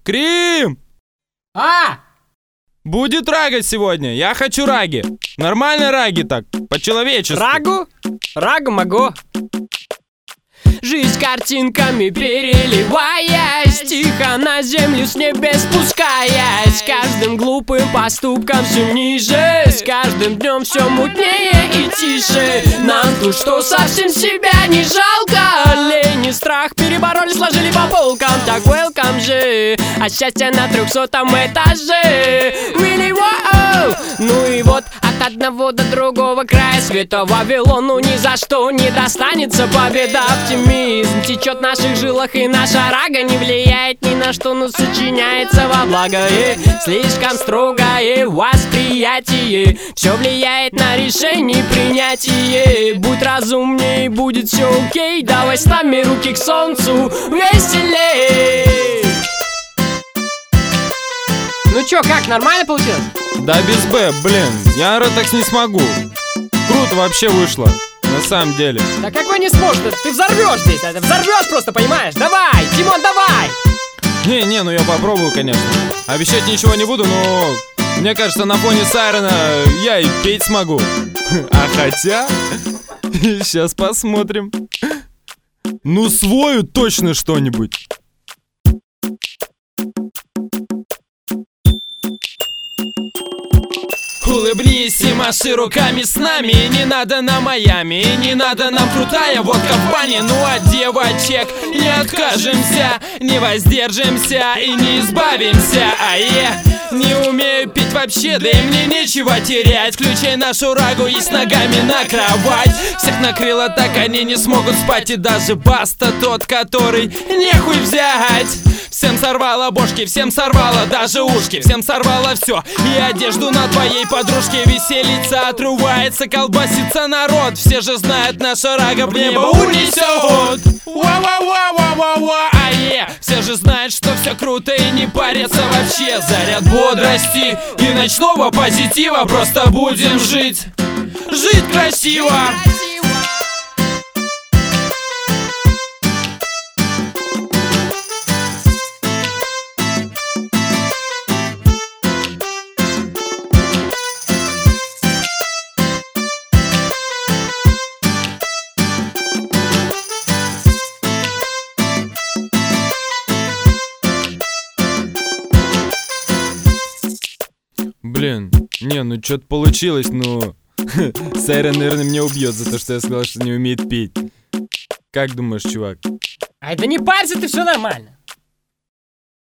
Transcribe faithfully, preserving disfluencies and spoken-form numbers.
Крим! А! Будет рага сегодня, я хочу раги. Нормально раги так, по-человечески. Рагу? Рагу могу. Жизнь картинками переливаясь, тихо на землю с небес спускаясь, каждым глупым поступком все ниже, с каждым днем все мутнее и тише. Нам тут что, совсем себя не жалко? Лень и страх перебороли, сложили по полкам. Так welcome же, а счастье на трехсотом этаже. Really, wow. Ну и вот от одного до другого края света Вавилону ни за что не достанется победа. Оптимизм течет в наших жилах, и наша рага не влияет ни на что, но сочиняется во благо. И слишком строгое восприятие все влияет на решение принятие. Будь разумней, будет все окей. Давай с нами руки к солнцу, веселей. Ну чё, как, нормально получилось? Да без Б, блин, я орать так не смогу. Круто вообще вышло, на самом деле. Да какой не сможешь, ты, ты взорвешь здесь, ты взорвешь просто, понимаешь? Давай, Тимон, давай! Не-не, ну я попробую, конечно. Обещать ничего не буду, но мне кажется, на фоне Сайрена я и петь смогу. А хотя... Сейчас посмотрим. Ну, свою точно что-нибудь. Улыбнись и маши руками с нами. Не надо нам Майами, не надо нам крутая водка в бане. Ну от девочек не откажемся, не воздержимся и не избавимся. А я не умею пить вообще, да и мне нечего терять. Включай нашу рагу и с ногами на кровать. Всех накрыло так, они не смогут спать. И даже Баста тот, который нехуй взять. Всем сорвало бошки, всем сорвало даже ушки, всем сорвало все. И одежду на твоей подружке. Веселится, отрывается, колбасится народ. Все же знают, наша рага в небо унесет. Ва-ва-ва-ва-ва-ва. А е, все же знают, что все круто и не парятся вообще. Заряд бодрости и ночного позитива. Просто будем жить, жить красиво. Блин, не, ну что-то получилось, но Сайрен, наверное, меня убьет за то, что я сказал, что не умеет петь. Как думаешь, чувак? Ай, да не парься, ты, все нормально.